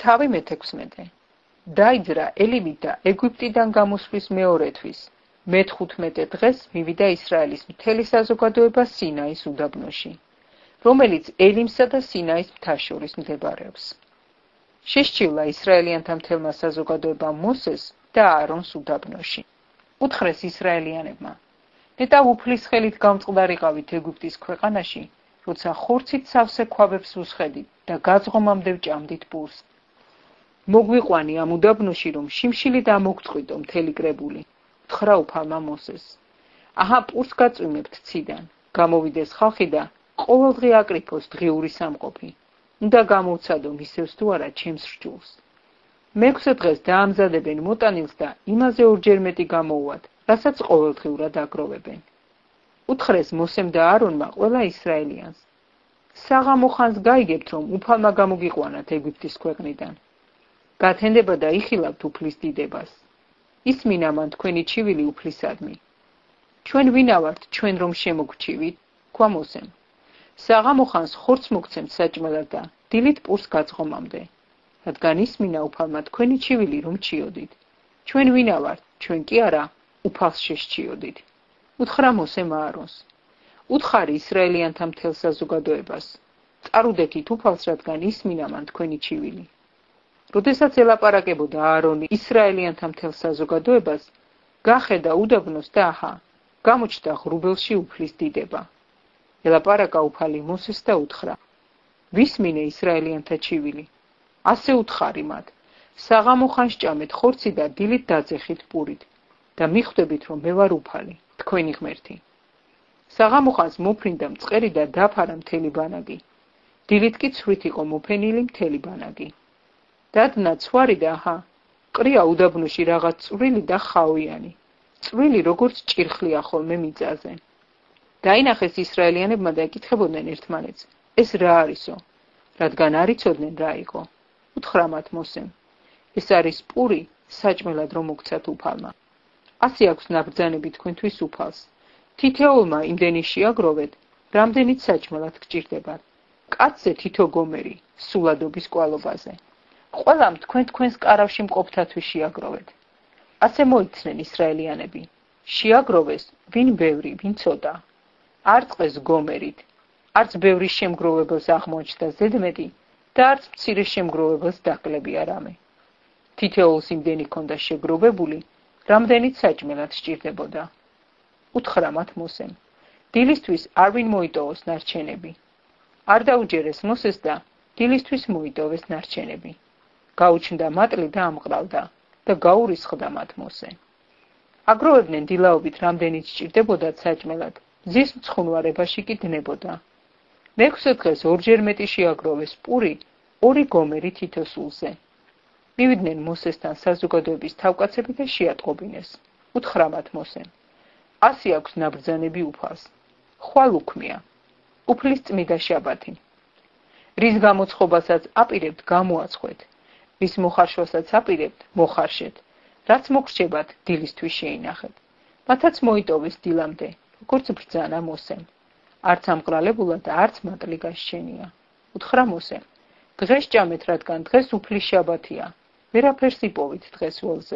თავი მე-16. დაიძრა ელიმი და ეგვიპტიდან გამოსვლის მეორე თვის, მე-15 დღეს მივიდა ისრაელის მთელი საზოგადოება სინაის უდაბნოში, რომელიც ელიმსა და სინაის მთას შორის მდებარეობს. შესჩივლა ისრაელიანთა მთელმა საზოგადოებამ მოსეს და აარონს უდაბნოში. უთხრეს ისრაელიანებმა: ნეტავ უფლის ხელით გამწყდარიყავით ეგვიპტის ქვეყანაში, როცა ხორცით სავსე ქვაბებს უსხედით და გაძღომამდე ვჭამდით პურს. მოგვიყვანი ამ უდაბნოში, რომ შიმშილით ამოგწყვიტო მთელი კრებული. უთხრა უფალმა მოსეს: აჰა, პურს გაწვიმებთ ციდან, გამოვიდეს ხალხი და ყოველდღე აკრიფოს დღიური სამყოფი. უნდა გამოვცადო მისევს თუ არა ჩემს რჯულს. მე-6 დღეს დაამზადებენ მოტანილს და იმაზე ორჯერ მეტი გამოუვათ, რასაც ყოველდღიურად აგროვებენ. უთხრეს მოსემ და აარონმა ყველა ისრაელიანს: საღამო ხანს გაიგებთ, რომ უფალმა გამოგიყვანათ ეგვიპტის ქვეყნიდან. გათენდება და იხილავთ უფლის დიდებას. ისმინა მან თქვენი ჩივილი უფლისადმი. ჩვენ ვინა ვართ, ჩვენ რომ შემოგჩივით? თქვა მოსემ. საღამო ხანს ხორცს მოგცემთ საჭმელად და დილით პურს გაძღომამდე. რადგან ისმინა უფალმა თქვენი ჩივილი რომ ჩიოდით. ჩვენ ვინა ვართ, ჩვენ კი არა, უფალს შესჩიოდით. უთხრა მოსემ აარონს: უთხარი ისრაელიანთა მთელ საზოგადოებას. წარუდექით უფალს, რადგან ისმინა მან თქვენი ჩივილი. როდესაც ელაპარაკებოდა აარონი ისრაელიანთა მთელ საზოგადოებას, გახედა უდაბნოს და აჰა, გამოჩნდა ღრუბელში უფლის დიდება. ელაპარაკა უფალი მოსეს და უთხრა: ვისმინე ისრაელიანთა ჩივილი. ასე უთხარი მათ: საღამო ხანს ჭამეთ ხორცი და დილით დაძეხით პურით და მიხვდებით, რომ მე ვარ უფალი, თქვენი ღმერთი. საღამო ხანს მოფრინდა მწყერი და დაფარა მთელი ბანაგი. დილით კი ცვრით იყო მოფენილი მთელი ბანაგი. დადნა ცვარი და აჰა, ყრია უდაბნოში რაღაც წვრილი და ხავიანი. წვრილი როგორც ჭირხლია ხოლმე მიწაზე. დაინახეს ისრაელიანებმა და ეკითხებოდნენ ერთმანეთს: ეს რა არისო? რადგან არ იცოდნენ რა იყო. უთხრა მათ მოსემ: ეს არის პური, საჭმელად რომ მოგცათ უფალმა. ასე აქვს ნაბრძანები თქვენთვის უფალს. თითოეულმა იმდენი შეაგროვეთ, რამდენიც საჭმელად გჭირდებათ. კაცზე თითო გომერი, სულადობის კვალობაზე. ყველამ თქვენს კარავში მყოფთათვის შეაგროვეთ. ასე მოიცნენ ისრაელიანები. შეაგროვეს, ვინ ბევრი, ვინ ცოტა. არ წყეს გომერით, არც ბევრი შემგროვებელს აღმოაჩნდა ზედმეტი და არც მცირე შემგროვებელს დაკლებია რამე. თითოეულს იმდენი ჰქონდა შეგროვებული, რამდენიც საჭმელად სჭირდებოდა. უთხრა მათ მოსემ: დილისთვის არ ვინ მოიტოვოს ნარჩენები. არ დაუჯერეს მოსეს და დილისთვის მოიტოვეს ნარჩენები. გაუჩნდა მატლი და ამყრალდა და გაურისხდა მათ მოსე. აგროვებდნენ დილაობით, რამდენიც სჭირდებოდათ საჭმელად, მზის მცხუნვარებაში კი დნებოდა. მე-6 დღეს ორჯერ მეტი შეაგროვეს პური, 2 გომერი თითო სულზე. მივიდნენ მოსესთან საზოგადოების თავკაცები და შეატყობინეს. უთხრა მათ მოსემ: ასე აქვს ნაბრძანები უფალს. ხვალ უქმია, უფლის წმიდა შაბათი. რის გამოცხობასაც აპირებთ, გამოაცხვეთ. რის მოხარშვასაც აპირებთ, მოხარშეთ. რაც მოგრჩებათ, დილისთვის შეინახეთ. მათაც მოიტოვეს დილამდე, როგორც ბრძანა მოსემ. არც ამყრალებულა და არც მატლი გასჩენია. უთხრა მოსემ: დღეს ჭამეთ, რადგან დღეს უფლის შაბათია. ვერაფერს იპოვით დღეს ველზე.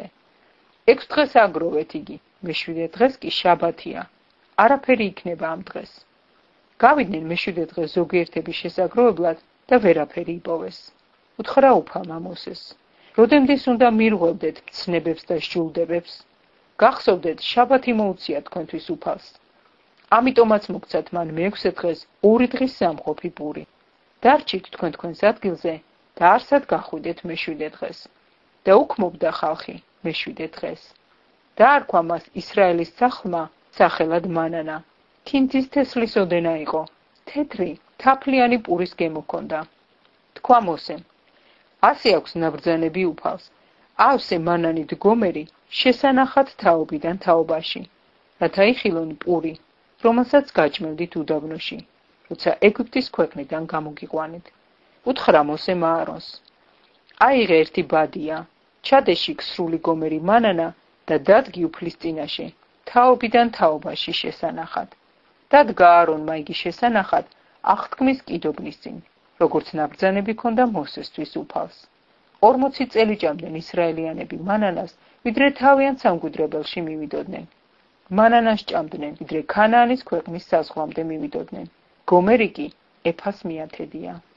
6 დღეს აგროვეთ იგი, მე-7 დღეს კი შაბათია. არაფერი იქნება ამ დღეს. გავიდნენ მე-7 დღეს ზოგიერთების შესაგროვებლად და ვერაფერი იპოვეს. უთხრა უფალმა მოსეს: როდემდის უნდა მირღვევდეთ მცნებებს და სჯულდებებს? გახსოვდეთ, შაბათი მოუწია თქვენთვის უფალს. ამიტომაც მოგცათ მან მე-6 დღეს 2 დღის სამყოფი პური. დარჩით თქვენს ადგილზე და არსად გახვიდეთ მე-7 დღეს. და უქმობდა ხალხი მე-7 დღეს. დაარქვა მას ისრაელის სახლმა სახელად მანანა. ქინძის თესლის ოდენა იყო, თეთრი, თაფლიანი პურის გემო ჰქონდა. თქვა მოსემ: ასე აქვს ნაბრძანები უფალს. ავსე მანანით გომერი შესანახად თაობიდან თაობაში, რათა იხილონ პური, რომელსაც გაჭმევდით უდაბნოში, როცა ეგვიპტის ქვეყნიდან გამოგიყვანით. უთხრა მოსემ აარონს: აიღე ერთი ბადია, ჩადეში სრული გომერი მანანა და დადგი უფლის წინაშე, თაობიდან თაობაში შესანახად. დადგა აარონმა იგი შესანახად აღთქმის კიდობნის წინ, როგორც ნაბრძანები ჰქონდა მოსესთვის უფალს. 40 წელი ჭამდნენ ისრაელიანები მანანას, ვიდრე თავიანთ სამკვიდრებელში მივიდოდნენ. მანანას ჭამდნენ, ვიდრე ქანაანის ქვეყნის საზღვრამდე მივიდოდნენ. გომერი კი ეფას მიათედია.